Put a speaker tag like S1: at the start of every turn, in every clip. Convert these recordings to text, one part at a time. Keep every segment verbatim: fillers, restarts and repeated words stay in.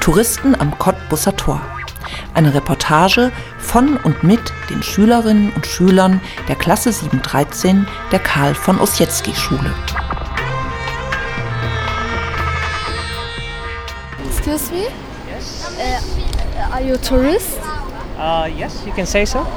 S1: Touristen am Cottbuser Tor. Eine Reportage von und mit den Schülerinnen und Schülern der Klasse sieben dreizehn der Karl von Ossietzky Schule.
S2: Excuse me?
S3: Yes.
S2: Uh, are you a tourist?
S3: Uh, yes, you can say so.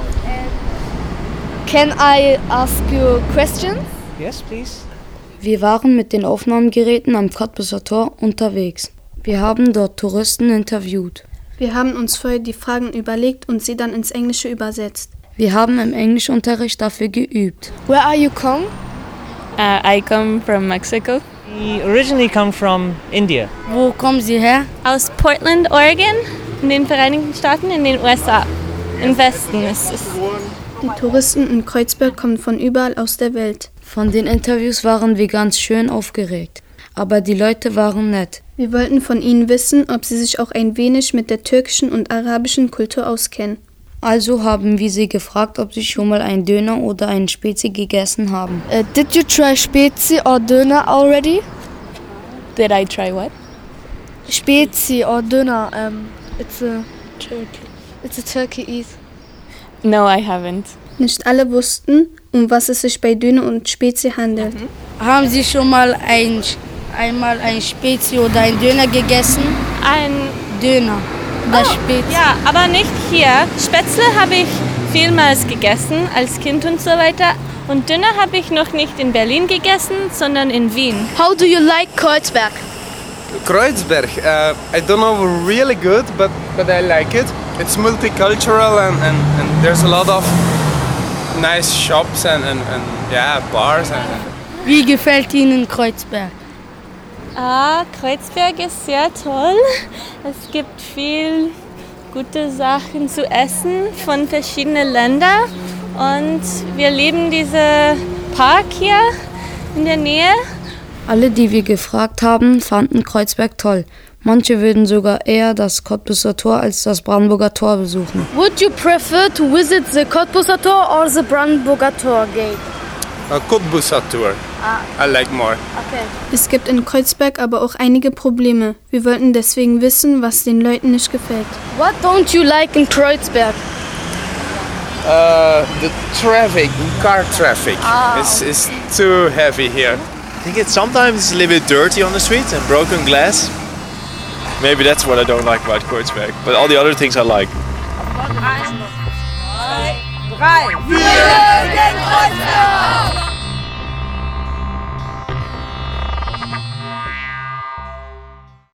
S2: Can I ask you questions?
S3: Yes, please.
S4: Wir waren mit den Aufnahmegeräten am Cottbuser Tor unterwegs. Wir haben dort Touristen interviewt.
S5: Wir haben uns vorher die Fragen überlegt und sie dann ins Englische übersetzt.
S4: Wir haben im Englischunterricht dafür geübt.
S2: Where are you come?
S6: Uh, I come from Mexico.
S3: We originally come from India.
S4: Wo kommen Sie her?
S6: Aus Portland, Oregon, in den Vereinigten Staaten, in den U S A. Im Westen ist es.
S5: Die Touristen in Kreuzberg kommen von überall aus der Welt.
S4: Von den Interviews waren wir ganz schön aufgeregt. Aber die Leute waren nett.
S5: Wir wollten von ihnen wissen, ob sie sich auch ein wenig mit der türkischen und arabischen Kultur auskennen.
S4: Also haben wir sie gefragt, ob sie schon mal einen Döner oder einen Spezi gegessen haben.
S2: Uh, did you try Spezi or Döner already?
S6: Did I try what?
S2: Spezi or Döner. Um, it's a Turkey. It's a Turkey eat.
S6: No, I haven't.
S5: Nicht alle wussten, um was es sich bei Döner und Spezi handelt.
S4: Mhm. Haben Sie schon mal ein, einmal ein Spezi oder einen Döner gegessen?
S6: Ein
S4: Döner. Das
S6: oh,
S4: Spezi.
S6: Ja, aber nicht hier. Spätzle habe ich vielmals gegessen, als Kind und so weiter. Und Döner habe ich noch nicht in Berlin gegessen, sondern in Wien.
S2: How do you like Kreuzberg?
S7: Kreuzberg, uh, I don't know really good, but, but I like it. It's multicultural and, and, and there's a lot of nice shops and, and, and yeah, bars. And,
S4: Wie gefällt Ihnen Kreuzberg?
S6: Ah, Kreuzberg ist sehr toll. Es gibt viel gute Sachen zu essen von verschiedenen Ländern. Und wir lieben diesen Park hier in der Nähe.
S4: Alle, die wir gefragt haben, fanden Kreuzberg toll. Manche würden sogar eher das Cottbuser Tor als das Brandenburger Tor besuchen.
S2: Would you prefer to visit the Cottbuser Tor or the Brandenburger Tor gate?
S7: A Cottbuser Tour.
S2: Ah.
S7: I like more.
S2: Okay.
S5: Es gibt in Kreuzberg aber auch einige Probleme. Wir wollten deswegen wissen, was den Leuten nicht gefällt.
S2: What don't you like in Kreuzberg?
S7: Uh, the traffic, car traffic,
S2: Ah.
S7: is is too heavy here.
S8: I think it's sometimes a little bit dirty on the street and broken glass. Maybe that's what I don't like about Kreuzberg. But all the other things I like.
S9: Drei. Wir mögen Kreuzberg!